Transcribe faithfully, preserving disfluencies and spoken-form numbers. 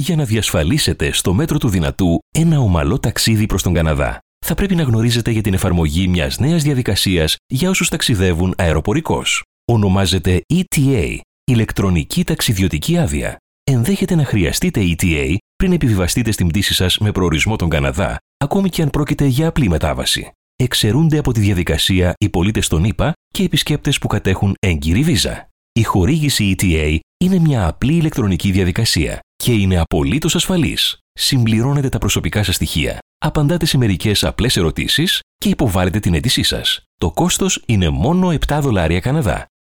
Για να διασφαλίσετε στο μέτρο του δυνατού ένα ομαλό ταξίδι προς τον Καναδά, θα πρέπει να γνωρίζετε για την εφαρμογή μιας νέας διαδικασίας για όσους ταξιδεύουν αεροπορικώς. Ονομάζεται ι τι έι, ηλεκτρονική ταξιδιωτική άδεια. Ενδέχεται να χρειαστείτε ι τι έι πριν επιβιβαστείτε στην πτήση σας με προορισμό τον Καναδά, ακόμη και αν πρόκειται για απλή μετάβαση. Εξαιρούνται από τη διαδικασία οι πολίτες των ΗΠΑ και επισκέπτες που κατέχουν έγκυρη βίζα. Η χορήγηση ι τι έι είναι μια απλή ηλεκτρονική διαδικασία και είναι απολύτως ασφαλής. Συμπληρώνετε τα προσωπικά σας στοιχεία, απαντάτε σε μερικές απλές ερωτήσεις και υποβάλλετε την αίτησή σας. Το κόστος είναι μόνο επτά δολάρια Καναδά.